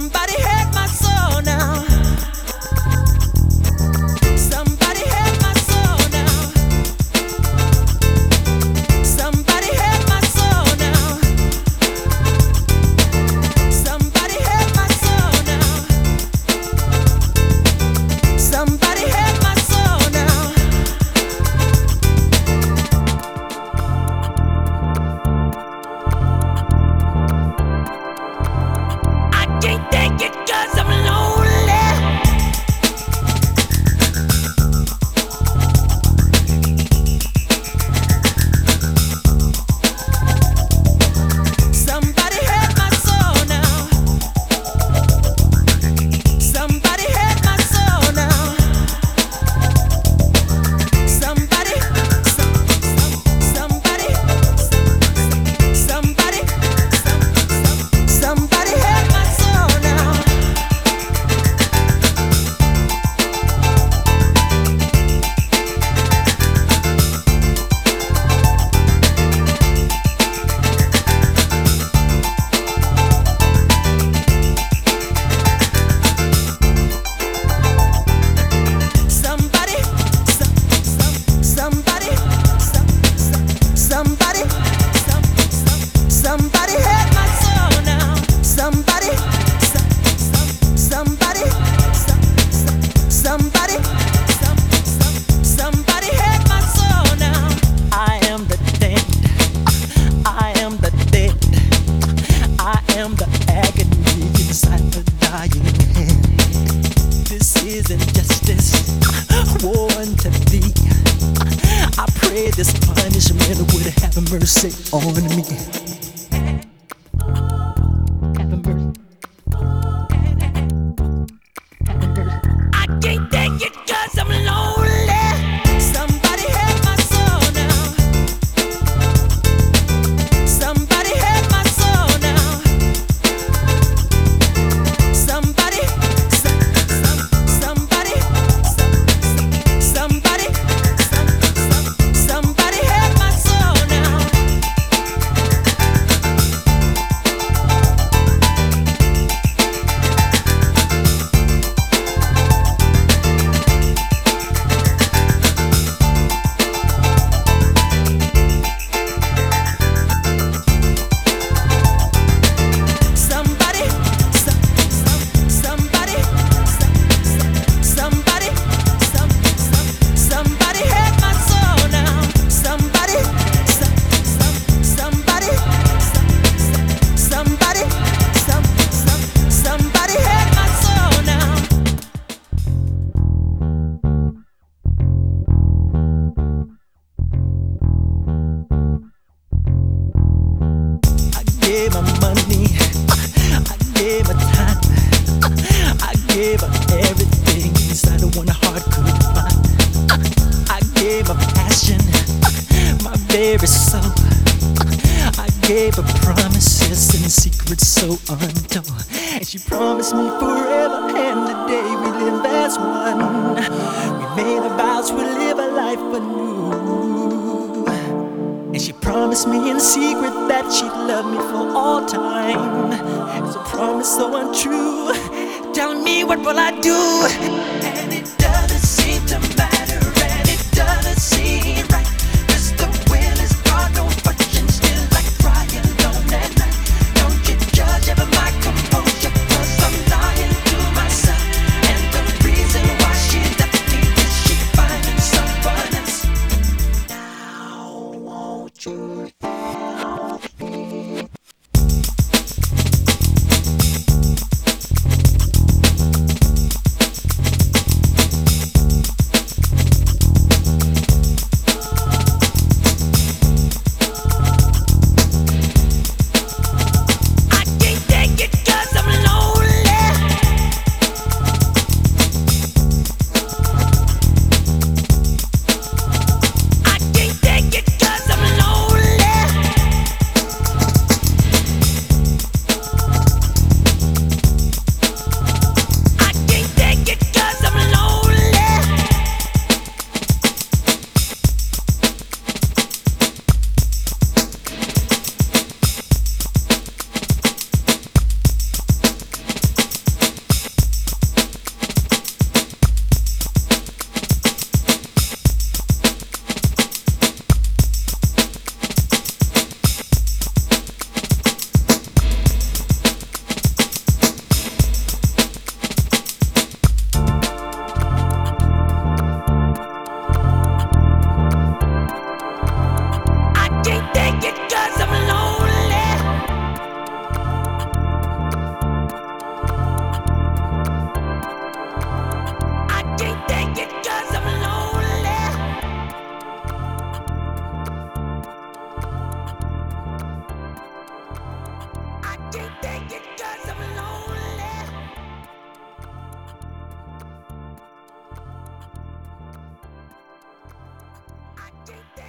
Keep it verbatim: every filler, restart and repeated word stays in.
Somebody had my soul now. Somebody had my soul now. Somebody had my soul now. Somebody had my soul now. Somebody had my soul now. I can't take it 'cause I'm lonely. Somebody had my soul now. Somebody had my soul now. Somebody, some, some, somebody, some, somebody, some, some, somebody had my soul now. Somebody, some, some, somebody, some, some, somebody, some, some, somebody had my soul now. Somebody, some, some, somebody, some, some, somebody, some, some, somebody had my soul now. I am the dead. I am the dead. I am the agony inside the dying man. This is injustice, war unto thee. I pray this punishment would have mercy on me. Have mercy. Have mercy. I can't take it 'cause I'm lonely. Somebody had my soul now. Somebody had my soul now. Somebody, some, some, somebody, some, some, somebody, some, some, somebody had my soul now. Somebody, some, some, somebody, some, some, somebody, some, some, somebody had my soul now. Somebody, some, some, somebody, some, some, somebody, some, some, somebody had my soul now. I gave her money, I gave her time, I gave her everything inside of one heart could find. I gave her passion, my very soul. I gave her promises and secrets so untold. And she promised me forever, and the day we live as one. We made our vows, we live a life anew. And she promised me in secret that she'd love me for all time. It's a promise so untrue. Telling me what will I do? And it doesn't seem to matter, and it doesn't seem right. 'Cause the will is God, no fortune, still like crying alone at night. Don't you judge ever my composure, 'cause I'm lying to myself. And the reason why she left me is she finding someone else. Now won't you help me? Get down.